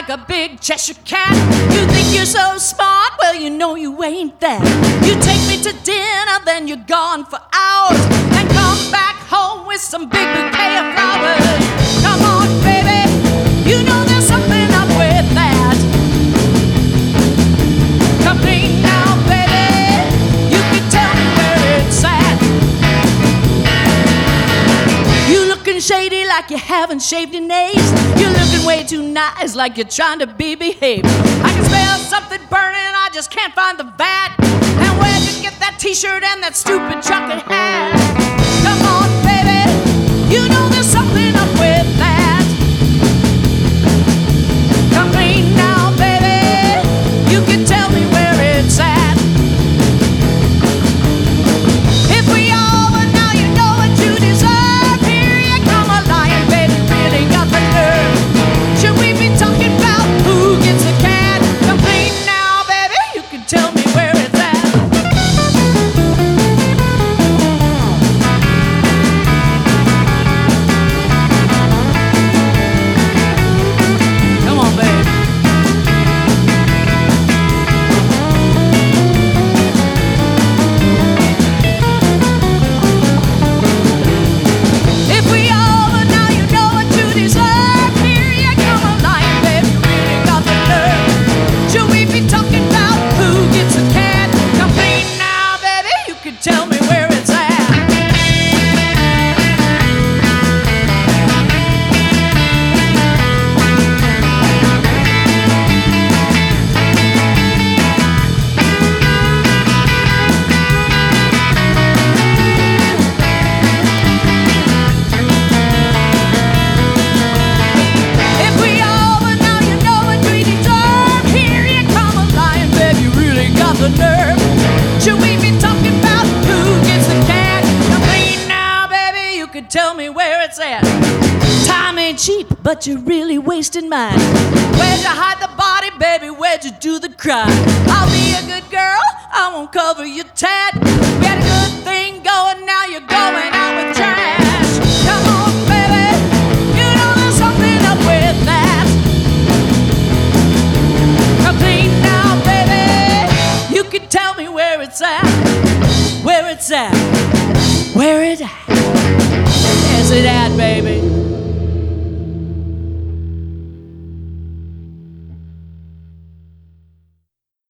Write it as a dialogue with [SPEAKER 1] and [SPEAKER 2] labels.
[SPEAKER 1] like a big Cheshire cat. You think you're so smart, well you know you ain't that. You take me to dinner, then you're gone for hours, and come back home with some big bouquet of flowers. Come on, baby, you know there's something up with that. Come clean now, baby, you can tell me where it's at. You looking shady like you haven't shaved in days. You're looking way too nice like you're trying to be behaved. I can smell something burning, I just can't find the vat. And where'd you get that t-shirt and that stupid trucker hat? Come on, baby, you know there's something up with that. Come clean now, baby, you can tell me where it's at. If we all were now, you know what you deserve. Here you come a lying, baby, really got the nerve. Should we be talking about who gets the cat? Come clean now, baby, you can tell me where it's at. Come on, babe. If we all were now, you know what you deserve. Here you come a lying, baby, you really got the nerve. Should we be talking about who gets the cat? Come clean now, baby, you can tell me where it's at. If we all were now, you know what we deserve. Here you come a lying, baby, you really got the nerve. Should we be talking about who gets the cat? Come clean now, baby, you can tell me where it's at. Time ain't cheap, but you're really wasting mine. Where'd you hide the body, baby? Where'd you do the crime? I'll be a good girl, I won't cover your tat. We had a good thing going, now you're going out with trash. Come on, baby, you know there's something up with that. Come clean now, baby, you can tell me where it's at. Where it's at. Where it's at. Where's it at, baby?